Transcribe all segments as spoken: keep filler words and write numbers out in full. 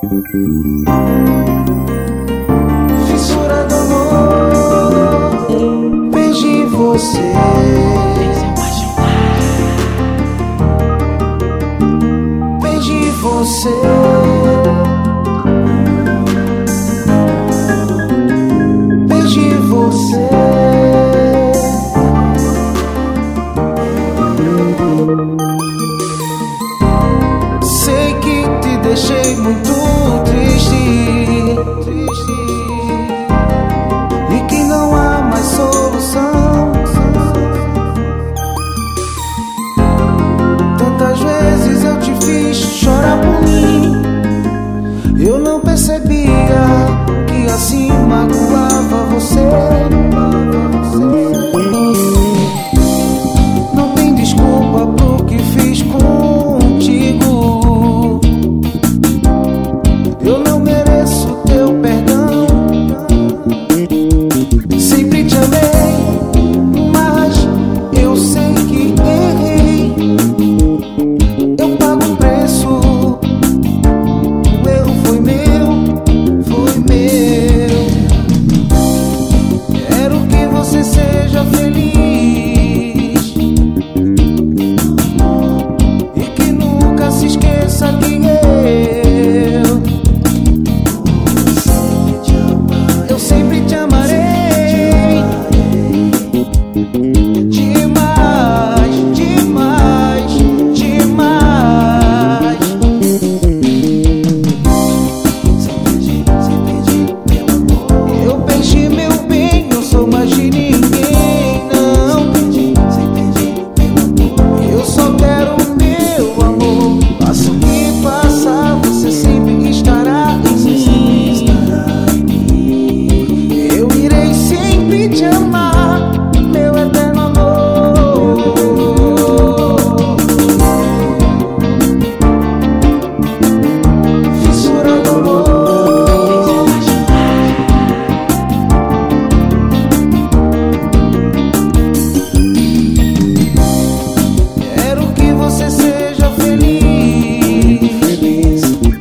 Fissura do amor, perdi você. Perdi você. Perdi você. Sei que te deixei muito triste, triste, e que não há mais solução. Tantas vezes eu te fiz chorar por mim, eu não percebia que assim magoava você. Não tem desculpa pro que fiz contigo. Eu não mereço teu perdão. Sempre te amei, mas eu sei que errei. Eu pago o preço. O erro foi meu, foi meu. Quero que você seja feliz e que nunca se esqueça que eu Eu sempre te amarei. Demais, demais, demais. Eu perdi meu bem, não sou mais de ninguém, não. Eu só quero o meu amor. Passo o que passar, você sempre estará em mim. Eu irei sempre te amar, meu eterno amor. Fissura do amor, quero que você seja feliz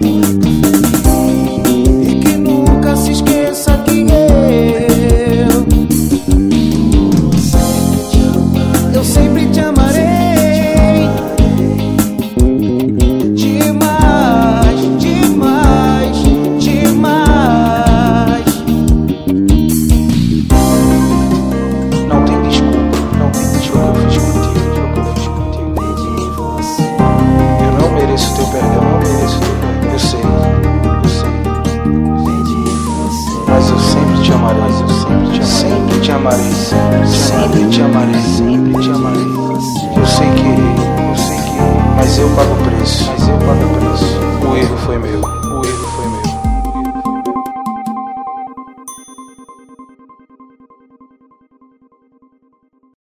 e que nunca se esqueça que eu Eu sempre te amarei. Demais, demais, demais. Não tem desculpa, não tem desculpa. Eu fiz contigo, eu fiz contigo. Eu não mereço teu perdão, eu não mereço teu perdão. Eu sei, eu sei. Mas eu sempre te amarei, mas eu sempre te amarei. Sempre te amarei, sempre te amarei, sempre te amarei. Eu sei que errei, eu sei que errei, mas eu pago o preço, mas eu pago o preço. O erro foi meu, o erro foi